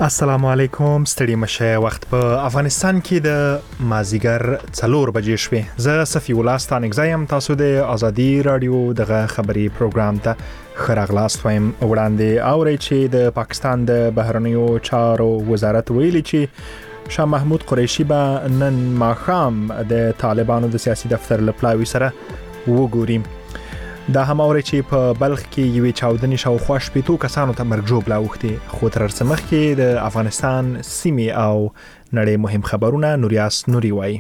السلام علیکم. ستړي مشه. وخت په افغانستان کې د مازیګر 4 بجې شوې. زه صفی الله ستانګزایم. تاسو د ازادي رادیو دغه خبري پروګرام ته خراغلاست وایم. وړاندې اوري چې د پاکستان د بهرنیو چارو وزارت ویلي چې شاه محمود قریشي به نن ماښام د طالبانو د سیاسي دفتر لپلاوي سره وګوري. دا هم اوري چې په بلخ کې یوې چاودنې شاوخوا 80 کسانو ته مرګ ژوبله اوښتې. خو تر څه مخکې د افغانستان سیمې او نړۍ مهم خبرونه نوریاس نوري وایي.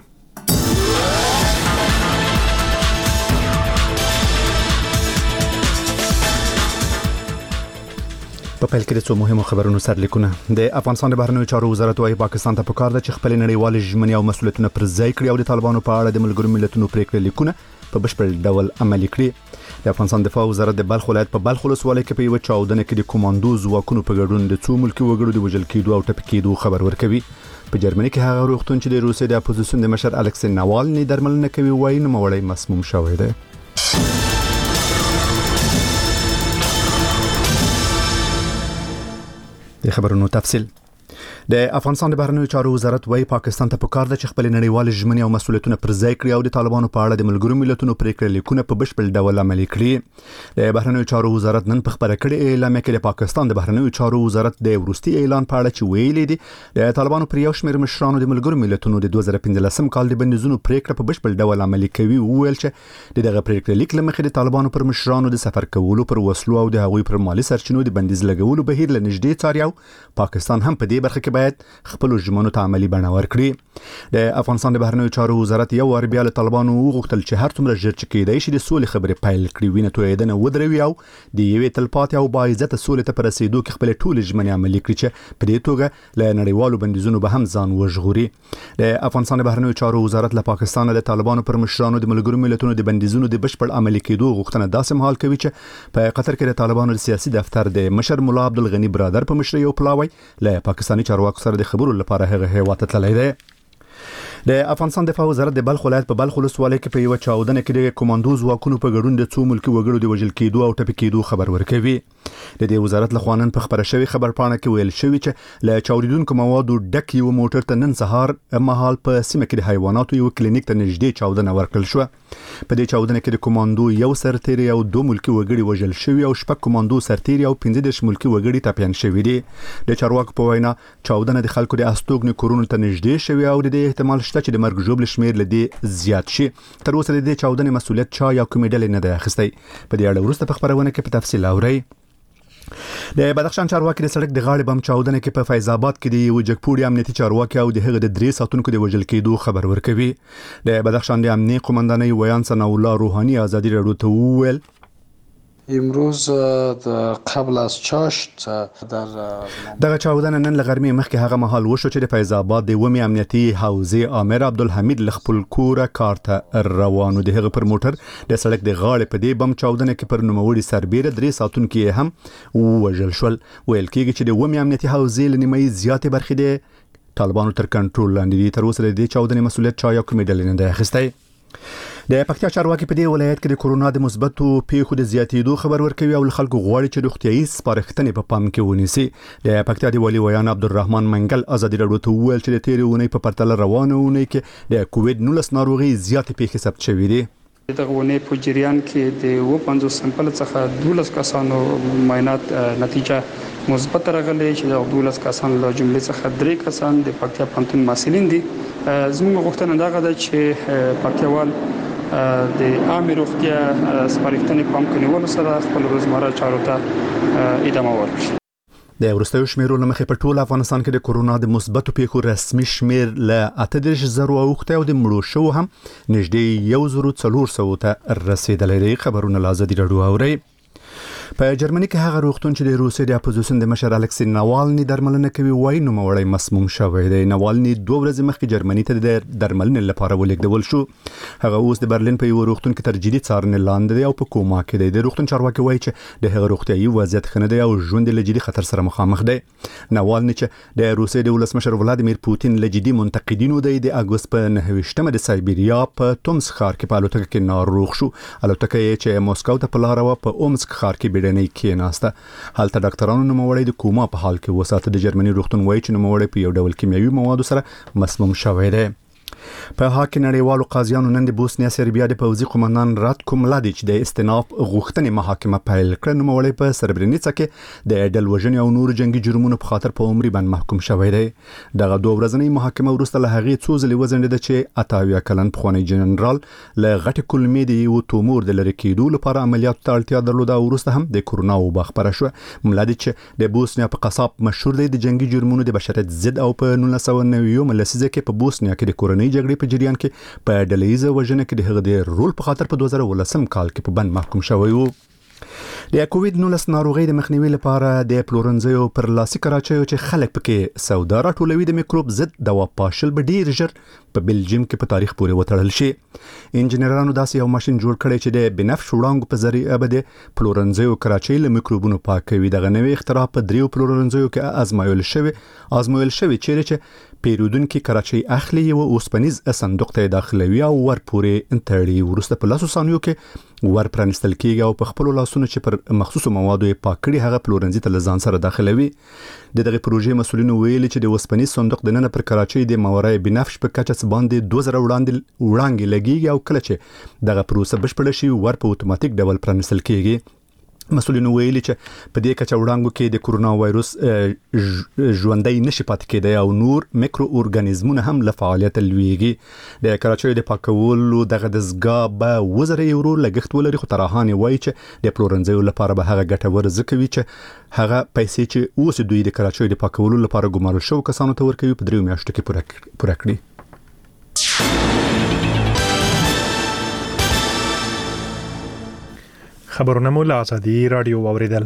په پیل کې د څو مهمو خبرونو سرلیکونه. د افغانستان د بهرنیو چارو وزارت وايي پاکستان ته پکار ده چې خپل نړیوال ژمنې او مسؤلیتونه پر ځای کړي او د طالبانو په اړه د ملګرو ملتونو پریکړې لیکونه په بشپړ ډول عملي کړي. د افغانستان دفاع وزارت د بلخ ولایت په بلخ ولسوالۍ کې په یو چاودنه کې د کوماندو ځواکونو په ګډون د څو ملکي وګړو د وژل کېدو او ټپي کېدو خبر ورکوي. په جرمني کې هغه روغتون چې د روسیې د اپوزیسیون د مشر الکسی ناوالني درملنه کوي وایي نوموړی مسموم شوی دی. د خبرونو تفصیل. د افغانستان د بهرنیو چارو وزارت وايي پاکستان ته پکار ده چې خپل نړیوال ژمنې او مسؤلیتونه پر ځای کړي او د طالبانو په اړه د ملګرو ملتونو پریکړې لیکونه په بشپړ ډول عملي کړي. د بهرنیو چارو وزارت نن په خبره کړې اعلامیه کې د پاکستان د بهرنیو چارو وزارت د ورستي اعلان په اړه چې ویلي دي د طالبانو پر یو شمېر مشرانو د ملګرو ملتونو د 2015 کال د بندیزونو پریکړه په بشپړ ډول عملي کوي. ویل چې دغه پریکړې لیک لمخې د طالبانو پر مشرانو د سفر کولو پر وسلو او د هغوی پر مالی سرچینو د بندیز لګولو بهیر له نږدې څاري او پاکستان هم په دې برخه کې باید خپل ژمنو ته عملي بڼه ورکړي. د افغانستان د بهرنیو چارو وزارت یو وار بیا له طالبانو وغوښتل چې هر څومره ژر چې کېدای شي د سولې خبرې پیل کړي، وینه تویېدنه ودروي او د یوې تلپاتې او باعزته سولې ته په رسېدو کې خپل ټول ژمنې عملي کړي چې په دې توګه له نړیوالو بندیزونو به هم ځان وژغوري. د افغانستان د بهرنیو چارو وزارت له پاکستان د طالبانو پر مشرانو د ملګرو ملتونو د بندیزونو د بشپړ عملي کېدو غوښتنه داسې مهال کوي چې په قطر کې د طالبانو د سیاسي دفتر د مشر مولا عبدالغني برادر په مشرۍ یو پلاوی له پاکستاني چارواکو سره د خبرو لپاره هغه هیواد ته تللی دی. د افغانستان دفاع وزارت د بلخ ولایت په بلخ ولسوالۍ کې په یو چاودنه کې د کوماندو ځواکونو په ګډون د څو ملکي وګړو د وژل کېدو او ټپي کېدو خبر ورکوي. د دې وزارت لخوا نن په خبره شوی خبر پاڼه کې ویل شوی چې له چاودیدونکو موادو ډک یو موټر ته نن سهار مهال په سیمه کې د حیواناتو یو کلینیک ته نږدې چاودنه ورکړل شو. په دې چاودنه کې د کوماندو یو سرتیری او 2 ملکي وګړي وژل شوی او 6 کوماندو سرتیری او 15 ملکي وګړي ټپیان شوی دي. د چارواکو په وینا چاودنه د خلکو د استوګن کورونو ته نږدې شوی او د دې احتمال شته چې د مرګ ژوبل شمیر لدی زیات شي. تر اوسه د دې چاودنې مسؤلیت چا یا کومې ډلې نه دی اخیستی. په دې اړه وروسته په خبرونه کې په تفصیل اورئ. د بدخشان چارواکي د سړک د غاړې بم چاودنه کې په فیض آباد کې د یو جګپوړي امنیتي چارواکي او د هغه د 3 ساتونکو د وژل کېدو خبر ورکوي. د بدخشان د امنیتي قومندانۍ ویان ثنا الله روحانی ازادي رادیو ته وویل امروز قبل از چاشت در دغه چاودنه نن لغرمې مخکې هغه مهال وشو چې د فیض آباد د ومي امنیتي حوزې امیر عبدالحمید لخپل کوره کارته روانو. د هغه پر موټر د سړک د غاړې په دې بم چاودنه کې پر نوموړي سربیره 3 ساتونکي هم وژل شول. ویل کېږي چې د ومي امنیتي حوزې لنیمې زیاتې برخې د طالبانو تر کنټرول لاندې دي. تر اوسه د دې چاودنې مسؤلیت چا یا کومې ډلې نه دی اخیستی. د پکتیا چارواکي په دې ولایت کې د کورونا د مثبتو پیښو د زیاتېدو خبر ورکوي او خلکو غواړي چې روغتیايي سپارښتنې په پام کې ونیسي. د پکتیا د والي ویان عبدالرحمن منګل ازادي رادیو ته وویل چې د تېرې اونۍ په پرتله روانه اونۍ کې د کووډ 19 ناروغي زیاتې پیښې ثبت شوې دي. دغه ونې په جریان کې د 50 سمپل څخه 12 کسانو معاینات نتیجه مثبت راغلي چې د 12 کسانو له جملې څخه 3 کسان د پکتیا پوهنتون محصلین دي. زموږ غوښتنه دا ده چې پکتیاوال د عامه روغتیا سپارښتنې پام کې نیولو سره خپل روزمره چارو ته ادامه ورکړي. د وروستیو شمیرو له مخې په ټول افغانستان کې د کورونا د مثبتو پیښو رسمي شمیر له 38,000 اوښتی او د مړو شوو هم نږدې 1,400 ته رسیدلی دی. خبرونه له ازادي رادیو اورئ. په جرمني کې هغه روغتون چې د روسیې د اپوزیسیون د مشر الکسی ناوالني درملنه کوي وایي نوموړی مسموم شوی دی. ناوالني 2 ورځې مخکې جرمني ته د درملنې لپاره ولېږدول شو. هغه اوس د برلین په یو روغتون کې تر جدي څارنې لاندې دی او په کوما کې دی. د روغتون چارواکي وایي چې د هغه روغتیايي وضعیت ښه نه دی او ژوند له جدي خطر سره مخامخ دی. ناوالني چې د روسیې د ولسمشر ولادیمیر پوتین له جدي منتقدینو دی د اګوست په 9 د سایبیریا په تومسک ښار کې په الوتکه کې ناروغ شو. الوتکه یې چې موسکو ته په لار و په اومسک ښار کې بیړنۍ کېناسته. هلته ډاکټرانو نوموړی د کوما په حال کې وساته. د جرمني روغتون وایي چې نوموړی په یو ډول کیمیاوي موادو سره مسموم شوی دی. په هاکي نړیوالو قاضیانو نن د بوسنیا سربیا د پوځي قومندان راتکو ملادیچ د استئناف غوښتنې محاکمه پیل کړه. نوموړی په سربرینیڅا کې د ډل وژنې او نور جنگي جرمونو په خاطر په عمري باندې محکوم شوی دی. دغه 2 ورځنۍ محاکمه وروسته له هغې څو ځلې وځنډېده چې 88 کلن پخوانی جنرال له غټې کلمې د یو تومور د لرې کېدو لپاره عملیاتو ته اړتیا درلوده او وروسته هم د کورونا وبا خپره شوه. ملادیچ د بوسنیا په قصاب مشهور دی. د جنگي جرمونو د بشریت ضد او په 1990 لسیزه کې په بوسنیا کې د کورنۍ جګړې په جریان کې په ډلهیزه وژنه کې د هغه د رول په خاطر په 2018 کال کې په بند محکوم شوی و. د کووید-19 ناروغي د مخنیوي لپاره د پلورنځیو پر لاسي کراچیو چې خلک پکې سودا راټولوي د میکروب ضد دوا پاشل به ډیر ژر په بلجیم کې په تاریخ پورې وتړل شي. انجنیرانو داسې یو ماشين جوړ کړی چې د بنفش وړانګو په ذریعه به د پلورنځیو کراچۍ له میکروبونو پاکوي. دغه نوې اختراع په 3 پلورنځیو کې آزمایل شوی چې پیرودونکو کراچۍ اخلي او اوسپنیز صندوق ته داخلوي او ور پورې انټړي. ورسته په لاسو ثانیو کې ور پرانستل کیږي او په خپل لاسونو چې پر مخصوصو موادو پاک کړي هغه پلورنځي ته لزان سره داخلوي. دغه پروژې مسولینو ویلي چې د اوسپنیز صندوق د نن پر کراچۍ د ماورای بنفش په کچه باندې 2000 وړاندې لګيږي او کله چې دغه پروسه بشپړ شي ور په اتوماتیک ډول پرانستل کیږي. مسولینو ویلي چې په دې کچه وړاندې کې د کورونا وایروس ژوندۍ نشي پاتې کېدای او نور میکرو اورګانیزمونه هم له فعالیت لویږي. د کراچۍ د پاکولو دغه دزګاه به 1000 یورو لګښت ولري. خو ترهاني وایي چې د پلورنځیو لپاره به هغه ګټور ځکوي چې هغه پیسې چې اوس دوی د کراچۍ د پاکولو لپاره ګمارل شو کسانو ته ورکوي په 3 میاشتو کې پوره کړي. خبرونه مو له آزادي رادیو واوریدل.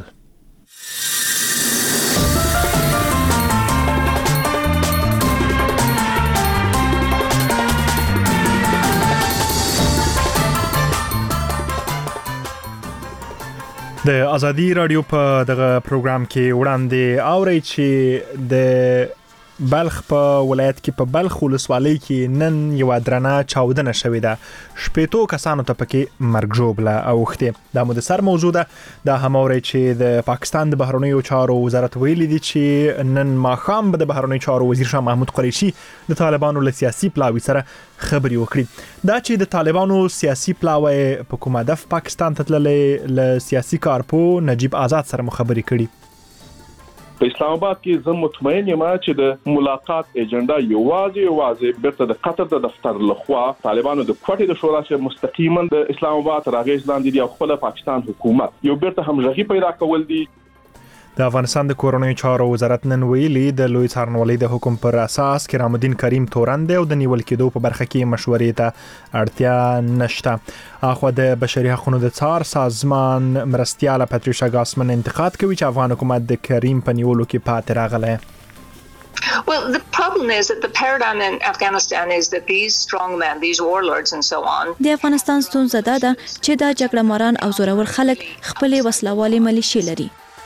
د آزادي رادیو په دغه پروګرام کې وړاندې اوري چې د بلخ په ولایت کې په بلخ ولسوالۍ کې نن یو درنه چاودنه شوې ده. 18 کسانو ته پکې مرګ ژوبله اوښتې. دا مو د سر موضوع ده. دا هم اوري چې د پاکستان د بهرنیو چارو وزارت ویلي دی چې نن ماښام به د بهرنیو چارو وزیر شاه محمود قریشي د طالبانو له سیاسي پلاوي سره خبري وکړي. دا چې د طالبانو سیاسي پلاوي په کوم هدف پاکستان ته تللې له سیاسي کارپو نجیب آزاد سره مخابري کړي. په اسلام آباد کې زه مطمئن یم چې د ملاقات ایجنډا یوازې بیرته د قطر د دفتر لخوا طالبانو د کوټې د شورا چې مستقیما د اسلام آباد راغیز لاندې دی او خپل پاکستان حکومت یو بیرته همغږي پیدا کول دي. د افغانستان د کورونی چارو وزارت نن ویلي د لوی څارنوالۍ د حکم پر اساس کرام الدین کریم تورند او د نیول کېدو په برخه کې مشورې ته اړتیا نشته. اخو د بشري حقوقو د څار سازمان مرستياله پاتریشا ګاسمن انتقاد کوي چې افغان حکومت د کریم په نیولو کې پاتې راغلی. Well, the problem is that the paradigm in Afghanistan is that these strongmen, these warlords and so on. د افغانستان ستونزه ده چې دا جګړه ماران او زورور خلک خپل وسلوالي ملیشي لري.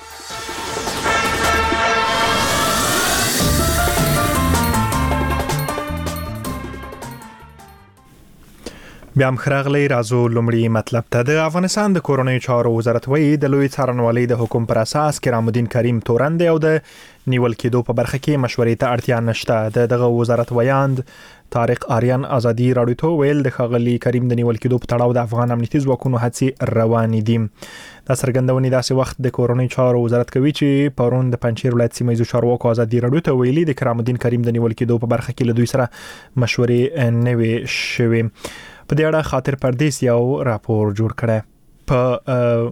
بیا هم خراغلی رازو لومړی مطلب ته. د افغانستان د کورونی چارو وزارت وایي د لوی څارنوالۍ د حکم پر اساس کرام الدین کریم تورند او د نیول کېدو په برخه کې مشورې ته اړتیا نشته. دغه وزارت ویاند طارق آریان آزادي رادیو ته ویل د خغلی کریم د نیول کېدو په تړاو د افغان امنیتي ځواکونو هڅې روانې دي. دا څرګندونې داسې وخت د کورونی چارو وزارت کوي چې پرون د پنځیر ولایت سیمه ییزو چارواکو آزادي رادیو ته ویلي د کرام الدین کریم د نیول کېدو په برخه کې له دوی سره مشورې نه وي شوې. په دې اړه خاطر پردیس یو راپور جوړ کړی. په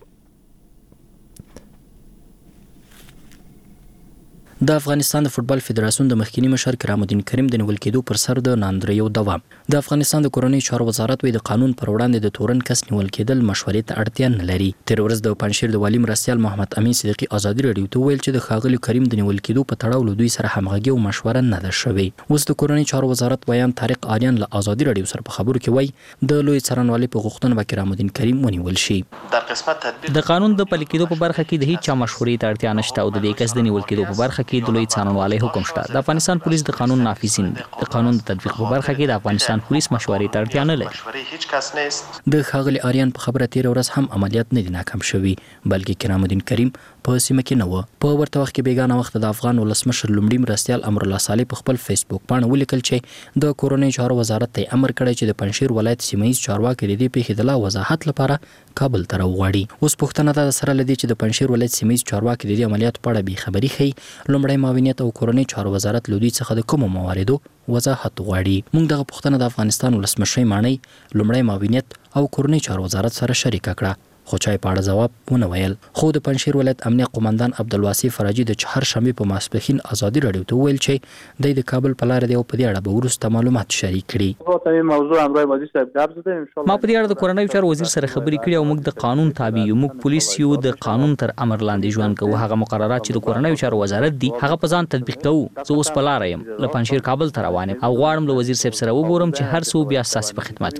د افغانستان د فوتبال فدراسیون د مخکینی مشر کرام الدین کریم د نیول کېدو پر سر د ناندریو دوام. د افغانستان د کورونی چارو وزارت وی د قانون پر وړاندې د تورن کس نیول کېدل مشورې ته اړتیا نه لري. تیر ورځ د پنځیر د والی مرستيال محمد امین صدیقی آزادي رادیو ته ویل چې د خاغلی کریم د نیول کېدو په تړاو له دوی سره همغږي او مشوره نه ده شوې. اوس د کورونی چارو وزارت بیان طارق آریان له آزادي رادیو سره په خبرو کې وای د لوی څارنوالۍ په غوښتنه به کرام الدین کریم ونیول شي. د قسمت تدبیر د قانون د پلي کېدو په برخه کې د هیڅ مشورې ته اړتیا نشته او د دې کس د نیول کېدو په برخه کې کې د لوی څارنوالۍ حکم شته. د افغانستان پولیس د قانون نافذین دي. د قانون د تطبیق په برخه کې د افغانستان پولیس مشورې ته اړتیا نه لري. د ښاغلي آریان په خبره تیر ورځ هم عملیات نه دي ناکام شوي، بلکې کرام الدین کریم په سیمه کې نه و. په ورته وخت کې بیګانه وخت د افغان ولسمشر لومړي مرستیال امرالله صالح په خپل فیسبوک باندې ولیکل چې د کورنۍ چارو وزارت ته امر کړی چې د پنځشیر ولایت سیمه‌یز چارواکي د دې پیښې د لا وضاحت لپاره کابل ته راوغواړي. اوس پوښتنه ده سره لدی چې د پنځشیر ولایت سیمه‌یز چارواکي د دې عملیاتو په اړه بې خبري ښیي. لومړی معاونیت او کورنۍ چارو وزارت له دوی څخه د کومو مواردو وضاحت غواړي. موږ دغه پوښتنه د افغانستان ولسمشر مانی لومړی معاونیت او کورنۍ چارو وزارت سره شریک کړه، خو چای په اړه جواب ونه ویل. خو د پنځشیر ولایت امنیه قومندان عبدالواسي فراجي د چهارشنبه په ماسپښین ازادي راډیو ته ویل چې د کابل په لار دی او په دې اړه به وروسته معلومات شریک کړي. ما په دې اړه د کورنۍ چارو وزیر سره خبرې کړې او موږ د قانون تابع یو. موږ پولیس یو، د قانون تر امر لاندې ژوند کوو. هغه مقررات چې د کورنۍ چارو وزارت دي هغه په ځان تطبیق کوو. زه اوس په لار یم، له پنځشیر کابل ته روان یم او غواړم له وزیر صاحب سره وګورم چې هر څه بیا اساسي په خدمت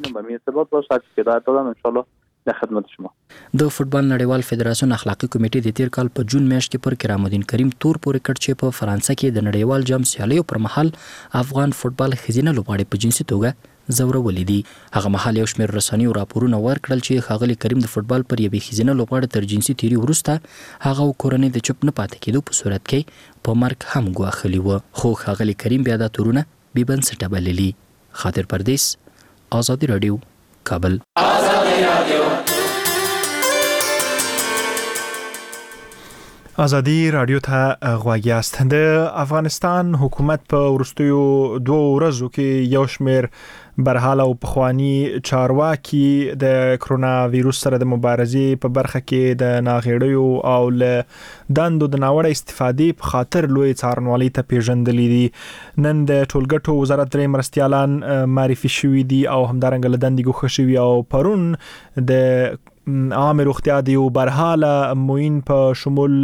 کې. د خدمت شما د فوتبال نړیوال فدراسیون اخلاقی کمیټې د تیر کال په جون میاشت کې پر کرام الدین کریم تور پورې کړ چې په فرانسه کې د نړیوال جام سیالیو پر مهال افغان فوتبال خزینه لوبغاړي په جنسي توګه زورولې دي. هغه مهال یو شمېر رسنیو راپورونه ورکړل چې ښاغلي کریم د فوتبال پر یوې خزینه لوبغاړي تر جنسي تیری وروسته هغه کورنۍ د چپ نه پاتې کېدو په صورت کې په مرګ هم ګواښلي و. خو ښاغلي کریم بیا دا تورونه بې بنسټه بللي. خاطر پردیس، آزادي راډیو، کابل. آزادي راډیو ته غوږ یاست. د افغانستان حکومت په وروستیو 2 ورځو کې یو شمېر برحال او پخوانی چارواکي د کرونا وایروس سره د مبارزې په برخه کې د ناغېړیو او له دندو د ناوړه استفادې په خاطر لوی څارنوالۍ ته پیژندلي دي. نن د ټولګټو وزارت درې مرستیالان معرفي شوي دي او همدارنګه له دندې ګوښه شوي او پرون د عامه روغتیا د یو برحاله موین په شمول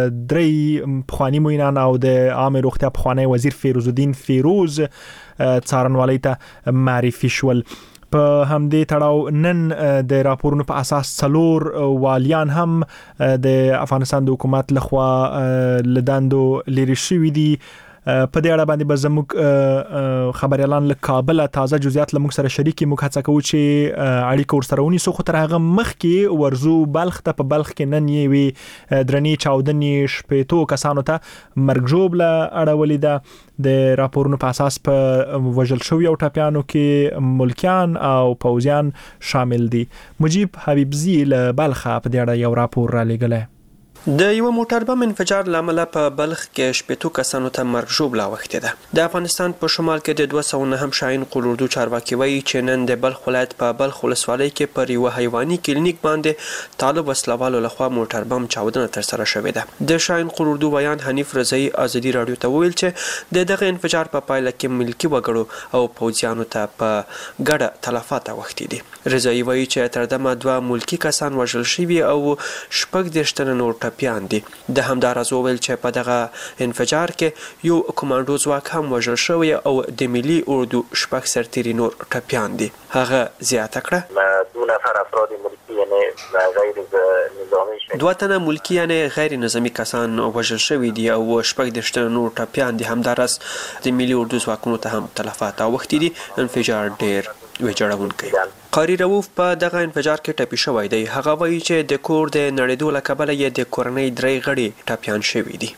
3 پخوانی موینان او د عامه روغتیا پخوانی وزیر فیروز الدین فیروز څارنوالۍ ته معرفي شول. په همدې تړاو نن د راپورونو په اساس 4 والیان هم د افغانستان د حکومت لخوا لداندو لري شوي دي. په دې اړه باندې به زموږ خبريالان له کابل تازه جزئیات له موږ سره شریکي. موږ هڅه کوو چې اړیکه ورسره ونیسو، خو تر هغه مخکې ورزو بلخ ته. په بلخ کې نن یې وی درنې چاودنې شپېتو کسانو ته مرګ ژوبله اړولې ده. د راپورونو په اساس په وژل شوي او ټپیانو کې ملکیان او پوځیان شامل دي. مجيب حبیبزی له بلخه په دې اړه یو راپور را لېږلی. د یو موټر بم انفجار لامل په بلخ کې شپېتو کسانو ته مرګ ژوبله اوښتې ده. د افغانستان په شمال کې د 209 هم شاهین قلوردو چارواکي وایي چې نن د بلخ ولایت په بلخ ولسوالۍ کې پر یو حیواني کلینیک باندې طالب وسلوالو لخوا موټر بم چاودنه ترسره شوې ده. د شاهین قلوردو بیان حنیف رضایی آزادي راډیو ته ویل چې دغه انفجار په پایله کې ملکی وګړو او پوځیانو ته په ګډه تلفات اوښتې دي. رضایی وایي چې تر دمه 2 ملکی کسان وژل شوي او 14 تنه نور ټپیان دي. د همداراز وویل چې په دغه انفجار کې یو کمانډو ځواک هم وژل شوی او د ملي اردو 6 سرتیري نور ټپیان دي. هغه زیاته کړه 2 نفر افراد ملکی یعنی غیر نظامی 2 تنه ملکی یعنی غیر نظامی کسان وژل شوی دي او 14 تنه نور ټپیان دي. همداراز د ملي اردو ځواکونو ته هم تلفات اوښتي دي. انفجار ډیر ویجاړونکی. قاری رؤوف په دغه انفجار کې ټپي شوی دی. هغه وایي چې د کور د نړېدو له کبله یې د کورنۍ 3 غړي ټپیان شوي دي.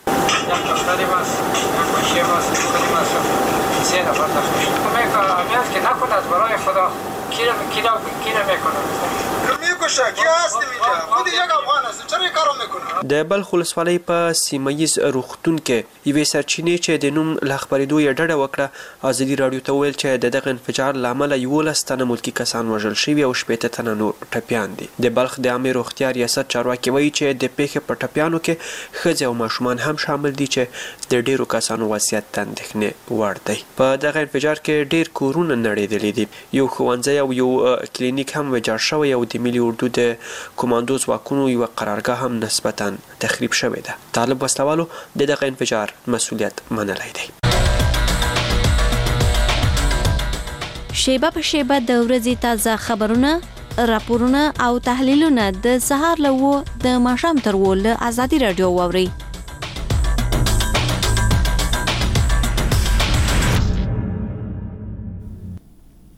د بلخ ولسوالۍ په سیمه‌ییز روغتون کې یوې سرچینې چې د نوم له خپرېدو یې ډډه وکړه آزادي راډیو ته ویل چې د دغه انفجار له امله 11 تنه ملکي کسان وژل شوي او 18 تنه نور ټپیان دي. د بلخ د عامه روغتیا ریاست چارواکي وایي چې د پیښې په ټپیانو کې ښځې او ماشومان هم شامل دي چې د ډیرو کسانو وضعیت د اندېښنې وړ دی. په دغه انفجار کې ډیر کورونه نړېدلي دي. یو ښوونځی او یو کلینیک هم ویجاړ شوی او د ملي اردو د کمانډو ځواکونو یوه قرارګاه هم نسبتاً تخریب شوې ده. طالب وسلوالو د دغه انفجار مسؤلیت منلی دی. شیبه په شیبه د ورځې تازه خبرونه، راپورونه او تحلیلونه د سهار له 9 د ماښام تر 10 له آزادي راډیو واورئ.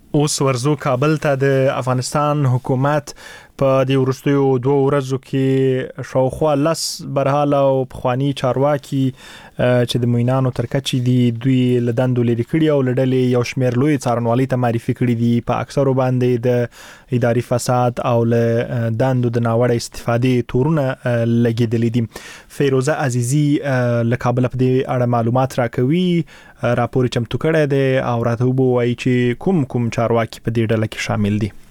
اوس ورزو کابل ته د افغانستان حکومت په د ورستیو 2 ورځو کې شاوخوا لس برحاله او پخوانی چارواکي چې د موینانو ترکچې دي دوی لدندو لري کړی او لړلې یو شمیر لوی څارنوالي ته معرفي کړی دي په اکثرو باندې د اداري فساد او له دندو د ناوړه استفادې تورونه لګیدلې دي. فیروزه عزیزی له کابل په دې اړه معلومات راکوي، راپور چمتو کړی دی او راته وایي چې کوم چارواکي په دې ډله کې شامل دي.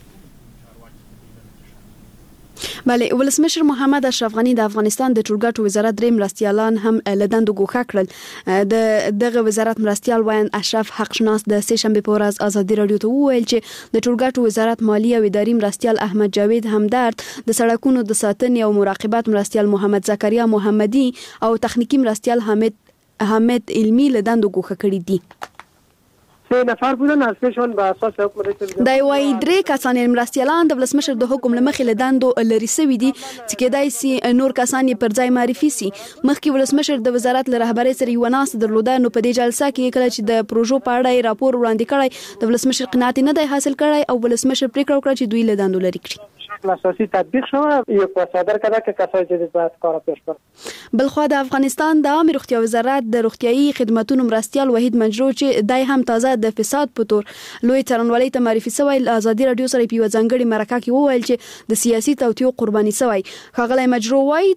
بله، ولسمشر محمد اشرف غنی د افغانستان د ټولګټو وزارت درې مرستیالان هم لدندو ګوښه کړل. دغه وزارت مرستیال وایان اشرف حق شناس د سه شنبه په ورځ ازادي رادیو ته وویل چې د ټولګټو وزارت مالی او اداري مرستیال احمد جاوید همدرد، د سړکونو د ساتنې او مراقبت مرستیال محمد زکریا محمدي او تخنیکی مرستیال حامد علمی لدندو ګوښه کړي دي. نفر بودن از پیشون به اساس حکم رئیس د وای درې کسان مرستیالان د ولسمشر د حکم لمخې لدندو لري سوي دي چې کېدای سي نور کسان پر ځای معرفي سي. مخکې ولسمشر د وزارت له رهبرۍ سره یو ناس درلوده، نو په دې جلسه کې کله چې د پروژو په اړه راپور وړاندې کړی د ولسمشر قناعت نه دی حاصل کړی او ولسمشر پریکړه وکړه چې دوی لدندو لري کړي. اساسي تطبیق شوه یک صادر کړه که کسای جدید باید کار پیش کړي. بلخو د افغانستان د عامه روغتیا وزارت د روغتیايي خدماتو مرستیال وحید مجرو چې دای هم تازه د فساد په تور لوی څارنوالۍ ته معرفي شوی، ازادي رادیو سره په ځانګړي مرکه کې وویل چې د سیاسي توطیو قرباني شوی. خغلی مجرو وای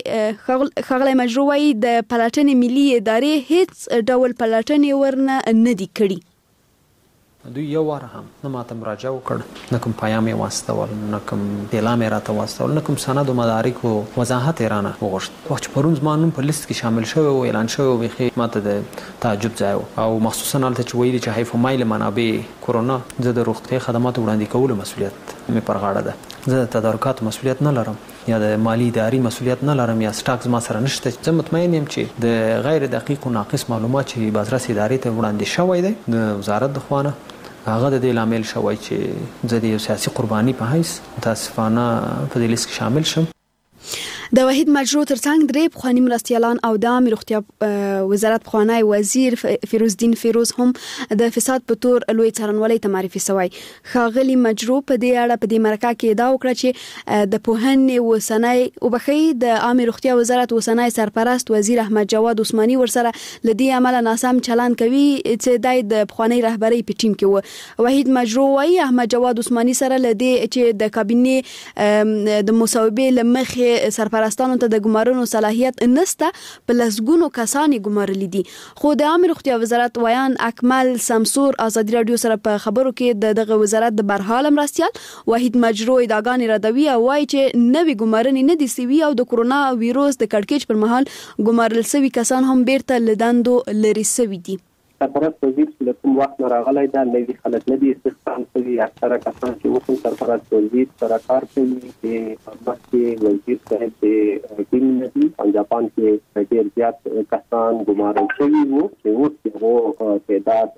د پلاتنې ملي ادارې هیڅ ډول پلاتنې ورنه نه دی کړی. دوی یو واره هم نه ماته مراجعه وکړ، نه کوم پیام یې واستول، نه کوم اعلام یې راته واستول، نه کوم سند او مدارک او وضاحت یې رانه وغوښت. وخت چې پرون زما نوم په لیست کې شامل شوی او اعلان شوی و، بیخي ماته د تعجب ځای و او مخصوصا هلته چې ویلي چې حیف مایل منابع کرونا، زه د روغتیايي خدماتو وړاندې کولو مسؤلیت مې پر غاړه ده. زه د تدارکاتو مسؤلیت نه لرم یا د مالی اداري مسؤلیت نه لرم یا سټاک زما سره نشته. زه مطمئن یم چې د غیر دقیق او ناقص معلومات چې بازرس ادارې ته وړاندې شوی دی د وزارت د خوانه، هغه د دې لامل شوی چې زه د یو سیاسي قرباني په حیث متاسفانه په دې لیست کې شامل شم. د وحید مجرو ترڅنګ درې پخوانی مرستیالان او د عامه روغتیا وزارت پخوانی وزیر فیروزدین فیروز هم د فساد په تور لوی څارنوالۍ ته معرفي شوی. ښاغلي مجرو په دې اړه په دې مرکه کې دا وکړه چې د پوهنې وسنۍ او بخي د عامه روغتیا وزارت وسنۍ سرپرست وزیر احمد جواد عثماني ورسره لدی عمل ناسم چلند کوي چې د پخوانی رهبری په ټیم کې و. وحید مجرو وايي احمد جواد عثماني سره لدی چې د کابینې د مصوبې لمخې سرپرستانو ته د ګمارنو صلاحیت نسته، په لسګونو کسان ګمارل دي. خو د عامه روغتیا وزارت ویان اکمل سمسور ازادي رادیو سره په خبرو کې دغه وزارت د برحال مرستیال وحید مجرو ادعاګانې ردوي او وايي چې نوې ګمارنې نه دي سوي او د کرونا وایروس د کړکېچ پر مهال ګمارل سوي کسان هم بیرته لدندو لري سوي دي. سرپرست وزیر چې له کوم وخت نه راغلی دا نوي خلک نه دي استخدام شوي. اکثره کسان چې اوس هم سرپرست وزیر سره کار کوي چې مخکې وزیر صاحب د ټیم نه دي. په جاپان کې ډېر زیات کسان ګمارل شوي وو چې اوس هغو تعداد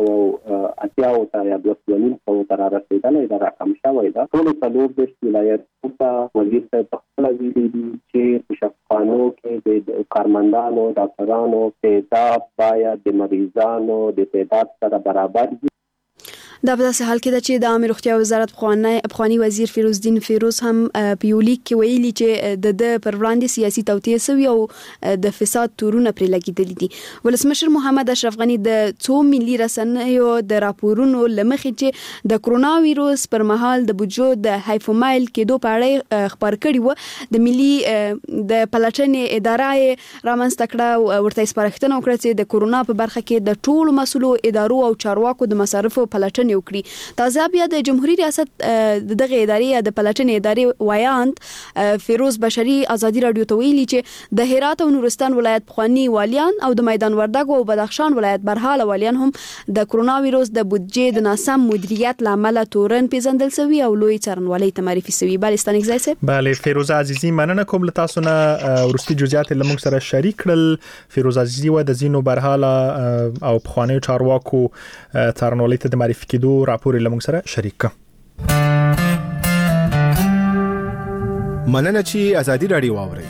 280 ته یا 290 ته رارسېدلی دا راکم شوی ده. ټولو 40 ولایتونو ته وزیر صاحب پخپله ویلي دي چې په شفاخانو کې د کارمندانو ډاکټرانو تعداد باید د مریضانو د تعداد سره برابر دي. دا په داسې حال کې ده چې د عامه روغتیا وزارت پخوانی وزیر فیروزدین فیروز هم په یو لیک کې ویلي چې د پر وړاندې سیاسي توطئه سوي او د فساد تورونه پرې لګیدلي دي. ولسمشر محمد اشرف غنی د څو ملي رسنیو د راپورونو لمخې چې د کرونا وایروس پر مهال د بودجو د هایفومایل کېدو په اړه خبر کړی و. د ملي د پلاتنې ادارې رامنځته کړه، ورته سپارښتنه وکړه چې د کرونا په برخه کې د ټولو مسؤلو ادارو او چارواکو د مصارفو پلاتنې وکړي. تازه بیا د جمهوریت ریاست دغه ادارې د پلاتنې ادارې وایاند فیروز بشری ازادي رادیو ته ویلي چې د هرات او نورستان ولایت پخوانی والیان او د میدان وردګ او بدخشان ولایت برحال والیان هم د کرونا وایروس د بودجې د ناسم مدیریت لامل تورن پیژندل شوی او لوی څارنوالۍ ته معرفي شوی. بالستانیک زایسه بله فیروز عزیزی مننه کوم له تاسو نه ورستي جزئیات لمون سره شریک کړل. فیروز عزیزی و د زینو برحال او پخوانی چارواکو څارنوالۍ ته د معرفي دو راپور لمون سره شریک. مننه چې ازادي رادیو واوري.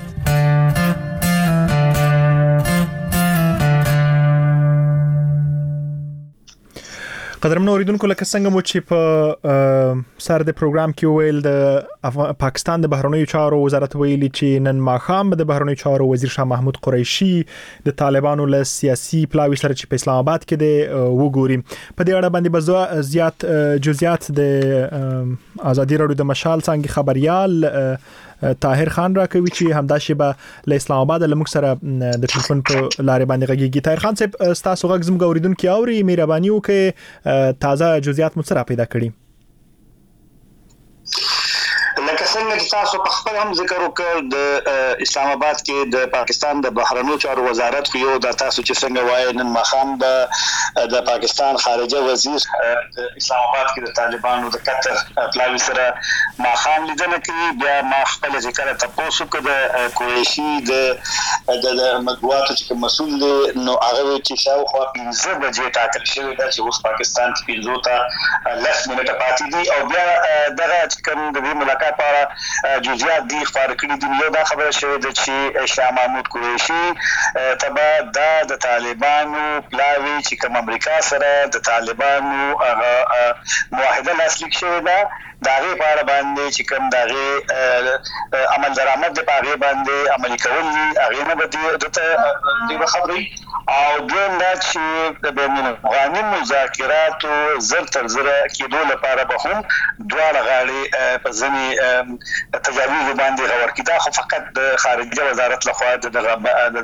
قدرمنو اوریدونکو لکه څنګه مو چې په سر د پروګرام کې ویل د پاکستان د بهرنیو چارو وزارت ویلي چې نن ماښام د بهرنیو چارو وزیر شاه محمود قریشي د طالبانو له سیاسي پلاوي سره چې په اسلام آباد کې د وګوري. په دې اړه باندې به زیات جزئیات د ازادي رادیو د مشال څنګه خبريال طاهر خان راکوي چې همدا شی به له اسلام آباد له موږ سره د ټلیفون په لارې باندې غږیږي. طاهر خان صاحب تاسو غږ زموږ اوریدونکو اوري مهرباني وکړئ تازه جزئیات مو سره پیدا کړئ. لکه څنګه چې تاسو په خپل هم ذکر وکړ د اسلام آباد کې د پاکستان د بهرنیو چارو وزارت خو یو د تاسو چې څنګه وایي نن مخام د پاکستان خارجه وزیر د اسلام آباد کې د طالبانو د قطر پلاوی سره مخام لیدنه کوي. بیا ما خپل ذکر تاسو کې د قریشي د مطبوعاتو چې مسؤل دی نو هغه چې شاوخوا 15 بجې ټاکل شوی دا چې اوس پاکستان کې 15 ته 10 منټه پاتې دي او بیا دغه چې کوم د ملاقات لپاره جزئیات دي خبر کړي دي. یو دا خبره شوې ده چې شاه محمود قریشي تبع د طالبانو پلاوی چې کوم امریکا سره د طالبانو معاهده لاسلیک شوې ده داغه په باندې چې کوم داغه عمل درآمد په هغه باندې عملي کول هغه نه بدی د خبري او دویم دا چې د بین افغاني مذاکراتو زر تر زر کېدو لپاره به هم دواړه غاړي په ځنی تجاویز باندې غور کیدا خو فقط د خارجه وزارت لخوا دغه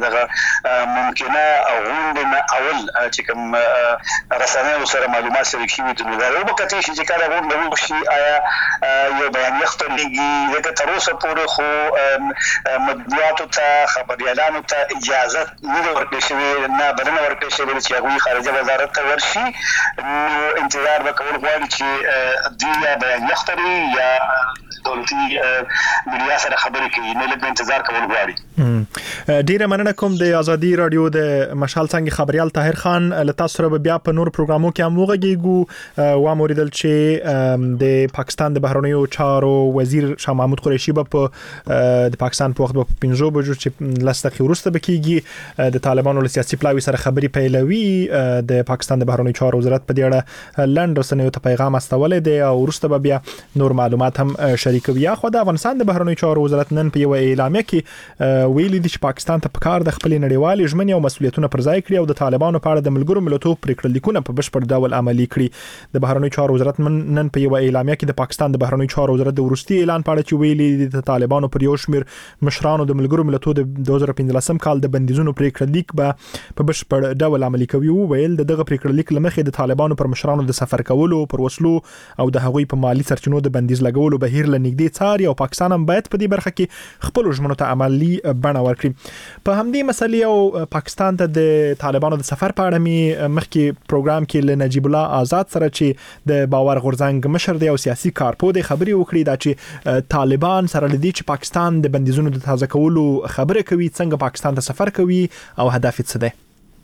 ممکنه او غونډه اول چې کوم رسنۍ سره معلومات شریک شوي دي نو دا یو بکته چې کله غونډه وشي آیا یو بیان یختلېږي دغه تر اوسه پورې خو مطبوعاتو ته خبريالانو ته اجازه نه ورکړل شوې نه بلنه ورکړل شوې چې هغه خارجه وزارت ته ورشي نو انتظار وکول غواړي چې دی بیان یختري یا دولتي میډیا سره خبرې کوي نه لږ انتظار کول غواړي. ډیره مننه کوم د ازادي رادیو د مشال څنګه خبريال طاهر خان له تاسو سره بیا په نور پروګرامو کې هم وغږیږو و موریدل چې د پاکستان د بهرنیو چارو وزیر شاه محمود قریشي په د پاکستان په وخت په 15 بجو چې لسته ورسته بکیږي د طالبانو له سیاسي پلاوی سره خبري پیلوي د پاکستان د بهرنیو چارو وزارت په دې اړه لند رسنیو ته پیغام استولې دی او ورسته بیا نور معلومات هم شریکوي. یا خو د افغانستان د بهرنیو چارو وزارت نن په یو اعلامیه کې ویلي دي چې پاکستان ته پکار د خپل نړیوال ژمنې او مسؤلیتونه پر ځای کړي او د طالبانو په اړه د ملګرو ملتونو پریکړه لیکونه په بشپړ ډول عملي کړي. د بهرنیو چارو وزارت نن په یو اعلامیه کې د پاکستان د بهرنیو چارو وزارت د ورستي اعلان په اړه چې ویلي دي د طالبانو پر یو شمیر مشرانو د ملګرو ملتونو د 2015 کال د بندیزونو پریکړه لیک په بشپړ ډول عملي کوي. ویل دغه پریکړه لیک لمخې د طالبانو پر مشرانو د سفر کولو پر وسلو او د هغوی په مالی سرچینو د بندیز لګولو بهیر لنګدي څاري او پاکستان هم باید په دې برخه کې خپل ژمنو ته عملی بڼه ورکړي. په همدې مسلې او پاکستان ته د طالبانو د سفر په اړه می مخکې پروګرام کې ل نجیب الله آزاد سره چې د باور غورځنګ مشر دی او سیاسي کارپوه دی خبري وکړي دا چې طالبان سره لدی چې پاکستان د بندیزونو د تازه کولو خبره کوي څنګه پاکستان ته سفر کوي او هدف څه دی.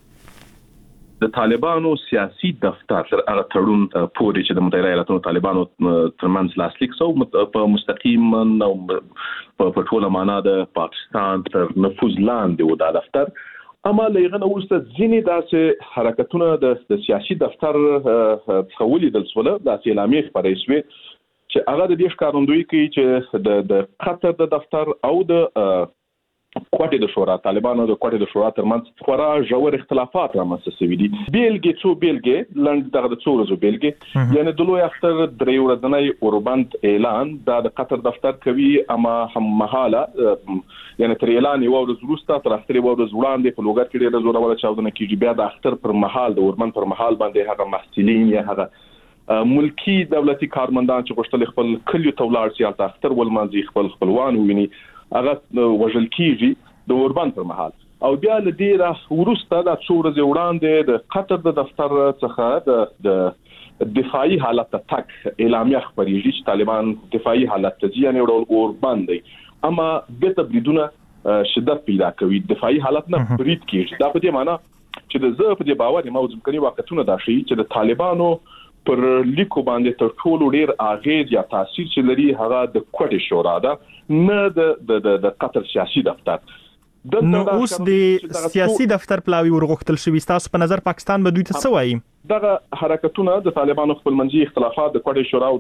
د طالبانو سیاسي دفتر هغه تړون پورې چې د متحده ایالاتونو طالبانو ترمنځ لاسلیک شو په مستقیم او په ټوله معنا د پاکستان تر نفوذ لاندې و دا دفتر اما لغه وروسته ځینې داسې حرکتونه د سیاسي دفتر څولې د سوله د اعلامیې خبرې شوې چې هغه د دې ښکارندوی کوي چې د قطر د دفتر او د کوټه د شورا طالبانو د کوټه د شورا ترمنځ خورا ژور اختلافات رامنځته شوي دي. بیلګې لند دغه د څو ورځې بیلګې یعنی د لوی اختر درې ورځنی اوربند اعلان د قطر دفتر کوي اما هم مهاله یعنی تر اعلان یو ورځ وروسته تر اختر یو ورځ وړاندې په لوګر کې ډېر زوره چاودنه کیږي. بیا د اختر پر مهال د اوربند پر مهال باندې هغه محصلین یا هغه ملکی دولتي کارمندان چې غوښتل خپل کلیو ته ولاړ شي البته اختر ولمنځي خپل خپلوان وویني هغه وژل کیږي د اوربند پر مهال او بیا ل دې را ورسته د څو ورځې وړاندې د قطر د دفتر څخه د دفاعي حالت تک اعلامیه خبرېږي چې طالبان دفاعي حالت ته یعنی اوربند دی اما د تبریدونه شدت پیدا کوي دفاعي حالت نه برید کیږي. دا په دې معنی چې د زه په دې باور ما ځمکني واقعیتونه دا شي چې د طالبانو پر لیکو باندې تر ټولو ډیر اغیز یا تاثیر چې لري هغه د کوټه شورا ده نه د قطر سیاسي دفتر. نو اوس د سیاسي دفتر پلاوی ورغختل شوی، تاسو په نظر پاکستان به دوی ته څه وایي؟ دغه حرکتونه د طالبانو خپلمنځي اختلافات د کوټې شورا او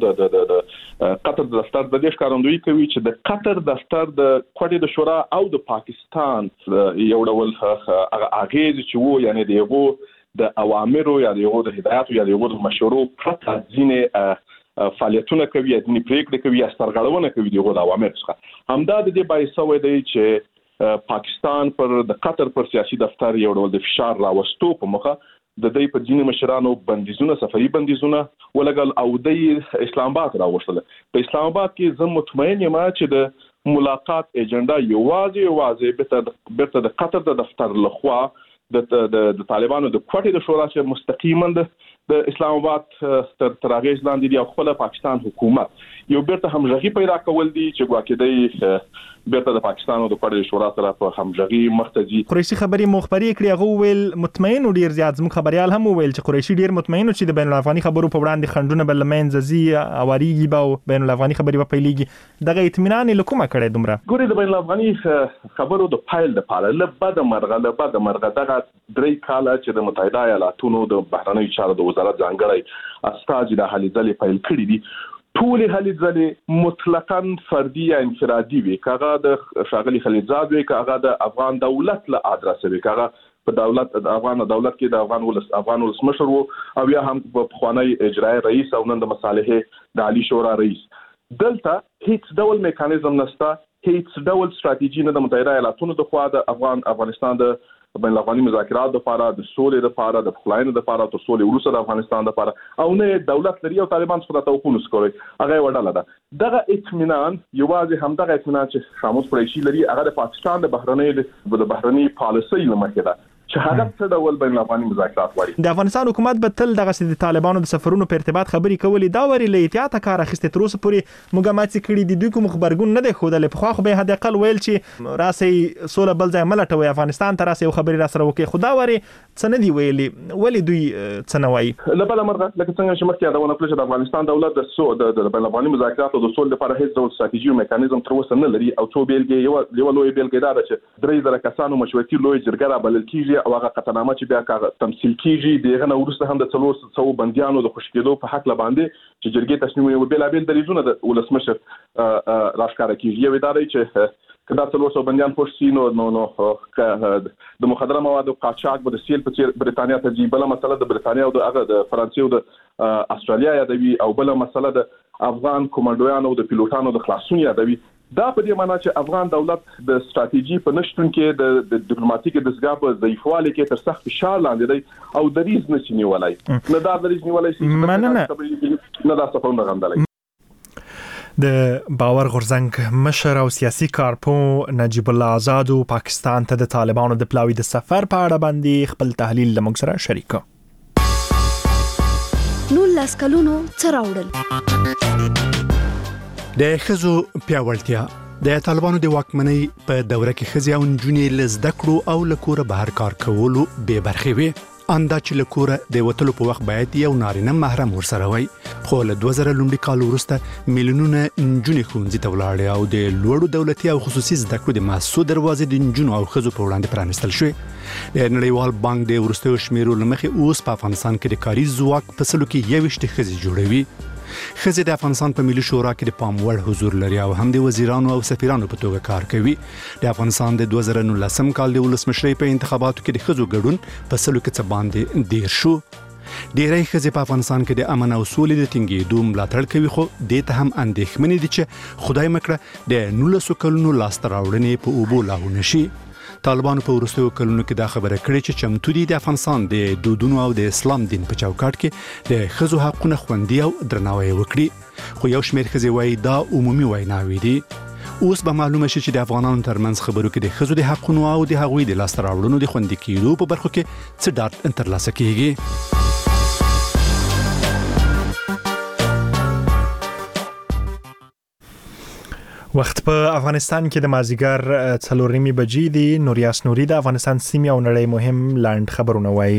د قطر د دفتر د دې ښکارندوی کوي چې د قطر دفتر د کوټې د شورا او د پاکستان یو ډول اغیز چې وو، یعنی دغه د اوامرو یا دغه د هدایت یا دغه د مشورو پرته ځینې فعالیتونه کوي، ځینې پریکړې کوي، استرګړونه کوي دغه د اوامر څخه. همدا د دې باعث وي چې پاکستان پر د قطر پر سیاسي دفتر یو ډول د فشار راوستو په مخه د دې په ځینې مشرانو بندیزونه، سفري بندیزونه ولګل او د اسلام آباد راوستل. په اسلام آباد کې زه مطمئن یم چې د ملاقات ایجنډا یوازې بیرته د قطر د دفتر لخوا د طالبانو د کوټې د شورا چې مستقیما د اسلام آباد تر اغیز لاندې دی او خپل پاکستان حکومت یو بیرته همغږي پیدا کول دي چې ګواکې بیرته د پاکستان او د کوټې شورا سره په همغږي مختزي. قریشي خبري مخبري کړي، هغه ویل مطمئن او ډیر زیات زموږ خبريال هم ویل چې قریشي ډیر مطمئن چې د بین الافغاني خبرو په وړاندې خندونه بل منځزي اوریږي به بین الافغاني خبري په پیلېږي. دغه اطمینان له کومه کړي دومره؟ ګوري د بین الافغاني خبرو د فایل د پاله لبد مرغه دغه درې کاله چې د متحده ایالاتونو د بهرنی چارو د وزارت ځانګړی استاذ د هلي ځلې فایل کړی دي. ټول هلي ځلې مطلقاً فردي یا انفرادي وي، کاغه د شاغلي خلیلزاد وي، کاغه د افغان دولت له ادرس وي، کاغه په دولت د افغان دولت کې د افغان ولسمشر وو او یا هم په خوانی اجرایی رئیس او نن د مصالحه د عالی شورا رئیس. دلته هیڅ ډول میکانیزم نشته، هیڅ ډول ستراتیژي نه د متحده ایالاتونو د خوا د افغانستان د بین الافغاني مذاکرات لپاره، د سولې لپاره، د پخلاینې لپاره، تر سولې وروسته د افغانستان لپاره او نه دولت لري او طالبان څخه توقع نسکوي. هغه وډاله ده. دغه اطمینان یوازې همدغه اطمینان چې شامل قریشي لري هغه د پاکستان د بهرنۍ پالیسۍ لمخې ده چې هغه څه ډول بین الافغاني مذاکرات واري. د افغانستان حکومت به تل دغه د طالبانو د سفرونو په ارتباط خبري کولې، دا وری له احتیاط کار اخیسته تر اوسه پورې مګامات کړي دي، دوی کوم خبرګون نه دی خوده. په خو به حد اقل ویل چې راسي سوله بل ځای ملټوي افغانستان ته راسي خبري را سره وکي، خدا وری څه نه دی ویلي، ولی دوی څه نه وایي. لبل مرغه لکه څنګه چې مخکې دا ونه کړل چې د افغانستان دولت د بین الافغاني مذاکرات او د سولې لپاره هیڅ ډول ستراتیژي او میکانیزم تر اوسه نه لري او څو بیلګې یو لوی بیلګې دا چې 3000 کسانو مشورتي لوی جرګه را بلل کیږي او هغه قطعنامه چې بیا کاغه تمثيل کیږي، دغه نه ورسته هم د 300 بنديانو د خوشکېدو په حق لباندې چې جرګې تصمیم یو بیلابل دریزونه د ولسمشر راښکاره کیږي. یو ادارې چې کدا 300 بنديان پوښتي نو د مخدره موادو قاچاق به د سیل په برتانیا ته ځي. بل مسله د برتانیا او د فرانسې او د استرالیا یادوي او بل مسله د افغان کمانډویانو او د پیلوټانو د خلاصون یادوي. دا په دې معنی چې افغان دولت د ستراتیژي په نشټون کې د ډیپلوماټیک دسګاه په ضعیفوالي کې تر سخت فشار لاندې دی او دریز نشي نیولای. نه دا دریز نیولای شي نه دا څه غندلای. د باور غورځنګ مشر او سیاسي کارپو نجیب الله آزاد پاکستان ته د طالبانو د پلاوی د سفر په اړه باندې خپل تحلیل لمغ سره شریک. نو لاسکلونو څراوړل د خزو پیاوړتیا د طالبانو د واکمنۍ په دوره کې خزي او نجونې لزده کړو او لکوره بهر کار کولو به برخې وي. اندا چې لکوره د وټلو په وخت باید یو نارینه محرم ورسره وي، خو له 2000 لومړي کال وروسته میلیونونه نجونې ښوونځي ته ولاړې او د لوړو دولتي او خصوصي زده کړو د مؤسسو دروازې د نجونو او خزو په وړاندې پرانستل شوې. د نړیوال بانک د وروستیو شمیرو لمخې اوس په افغانستان کې د کاري ځواک په سلو کې 21 خزي جوړوي. خزي د افغانستان په ملي شورا کې د پام وړ حضور لري او هم د وزیرانو او سفیرانو په توګه کار کوي. د افغانستان د 2019 کال د ولسمشرۍ په انتخاباتو کې د خزو ګډون په سلو کې څه باندې ډیر شو. ډیری خزي په افغانستان کې د امن او سولې د ټینګېدو ملاتړ کوي، خو د ته هم اندېښمنې دي چې خدای مکړه د 19 کلونو لاسته راوړنې په اوبو لاهو نشي. طالبانو په وروستیو کلونو کې دا خبره کړې چې چمتو دي د افغانستان د دودونو او د اسلام دین په چوکاټ کې د خزو حقونه خوندي او درناوی وکړي، خو یو شمېر خزي وایي دا عمومي ویناوي دي. اوس به معلومه شي چې د افغانانو ترمنځ خبرو کې د خزو د حقونو او د هغوی د لاسته راوړنو د خوندي کېدو په برخو کې څه ډاډ ترلاسه کیږي. وخت په افغانستان کې د مازیګر 4:30 بجې دي. نوریاس نوري د افغانستان سیمې او نړۍ مهم لاند خبرونه وایي.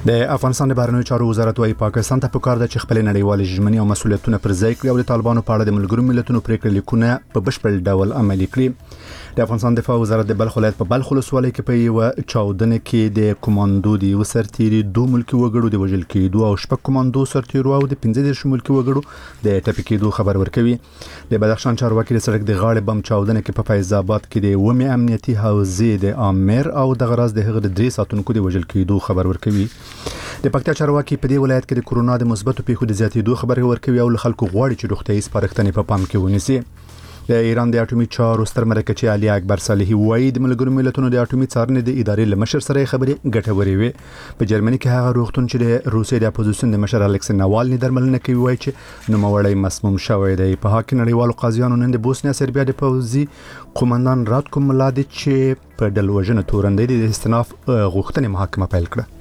د افغانستان د بهرنیو چارو وزارت وايي پاکستان ته پکار ده چې خپل نړیوال ژمنې او مسولیتونه پر ځای کړي او د طالبانو په اړه د ملګرو ملتونو پریکړې لیکونه په بشپړ ډول عملي کړي. د افغانستان دفاع وزارت د بلخ ولایت په بلخ ولسوالۍ کې په یو چاودنه کې د کمانډو د یو سرتیري 2 ملکی وګړو د وژل کېدو او شپږ کمانډو سرتیرو او د 15 ملکی وګړو د ټپي کېدو خبر ورکوي. د بدخشان چارواکي د سړک د غاړې بم چاودنه کې په فیض آباد کې د ومه امنیتي حوزې د امیر او د غراز د هغه د 3 ساتونکو د وژل کېدو خبر ورکوي. د پکتیا چارواکي په دې ولایت کې د کورونا د مثبتو پیښو د زیاتېدو خبر ورکوي او خلکو غواړي چې روغتیايي سپارښتنې په پام کې ونیسي. د ایران د اټومي چارو ستر مرکزی علي اکبر صالحي وایي د ملګرو ملتونو د اټومي څارنې د ادارې لمشر سره خبرې ګټورې وي. په جرمني کې هغه روغتون چې د روسیې د اپوزیسیون د مشر الکسی ناوالني درملنه کوي وایي چې نوموړی مسموم شوی دی. په هغه کې نړیوالو قاضیانو نن د بوسنیا سربیا د پوځي قومندان راتکو ملادیچ چې په ډلوژنه تورندې د استئناف غوښتنې محاکمه پیل کړه.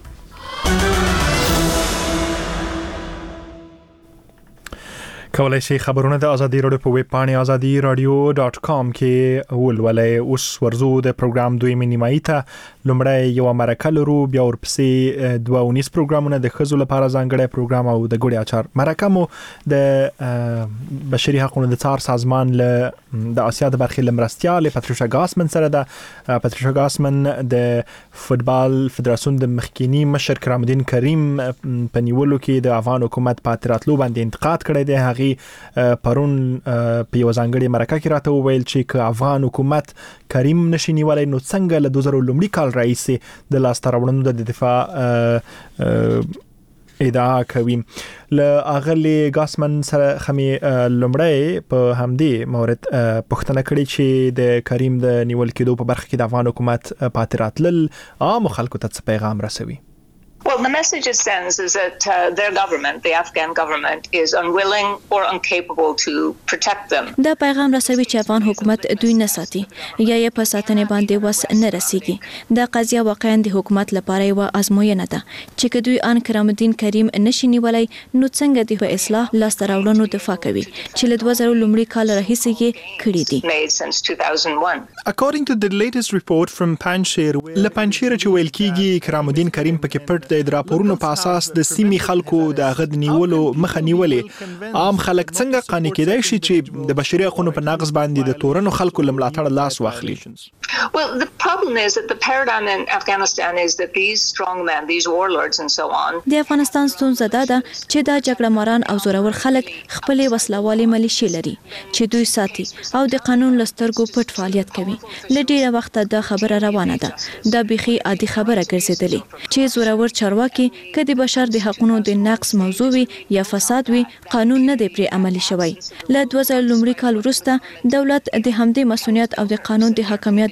کولای شي خبرونه د ازادي رادیو په ویب پاڼې azadi.radio.com کې ولولئ. اوس ورزو د پروګرام دویمه نیمایي ته. لومړی یو مرکه لرو، بیا ورپسې 2 پروګرامونه د ښځو لپاره ځانګړی پروګرام او د ګوړې اچار. مرکه مو د بشري حقوقو د څار سازمان له د آسیا د برخې لمرستیال پاتریشا ګاسمن سره ده. پاتریشا ګاسمن د فوتبال فدراسیون د مخکینی مشر کرام الدین کریم په نیولو کې د افغان حکومت په اعتراض باندې انتقاد کړی دی. پرون په یو ځانګړي مرکه کې راته وویل چې که افغان حکومت کریم نشي نیولای نو څنګه له 2000 کال راهیسې د لاسته راوړنو د دفاع ادعا کوي. له اغلی ګاسمن سره خمي لومړی په همدې مورد پښتنه کړي چې د کریم د نیول کېدو په برخه کې د افغان حکومت پاتې راتلل عام خلکو ته څه پیغام رسوي. Well, the message it sends is that their government, the Afghan government, is unwilling or incapable to protect them. دا پیغام رسوي چې افغان حکومت دوی نه ساتي یا یې په ساتنې باندې وس نه رسیږي. دا قضیه واقعا د حکومت لپاره یو ازموینه ده چې که دوی ان کرام الدین کریم نشي نیولای نو څنګه د اصلاح لاسته راوړنو دفاع کوي چې له 2000 کال راهیسې یې کړی دي. Made since 2001. According to the latest report from Panjshir, له پنجشیر چې ویل کېږي کرام الدین کریم پکې پټ د راپورونو په اساس د سیمې خلکو د غد نیولو مخه نیولې. عام خلک څنګه قانع کېدای شي چې د بشري حقوقو په نقض باندې د تورنو خلکو لملاتړ لاس واخلي؟ Well, the problem is that the paradigm in Afghanistan is that these strongmen, these warlords and so on. د افغانستان ستونزه ده چې دا جګړه ماران او زورور خلک خپل وسلوالي ملیشي لري چې دوی ساتي او د قانون لسترګو پټ فعالیت کوي. لډیره وخت دا خبره روانه ده. دا بيخي عادي خبره ګرځیدلې چې زورور چارواکي کدي بشر د حقوقو د نقض موضوع وي یا فساد وي قانون نه دی پرې عملي شوی. له 2000 کال وروسته دولت د همدې مسؤلیت او د قانون د حاکمیت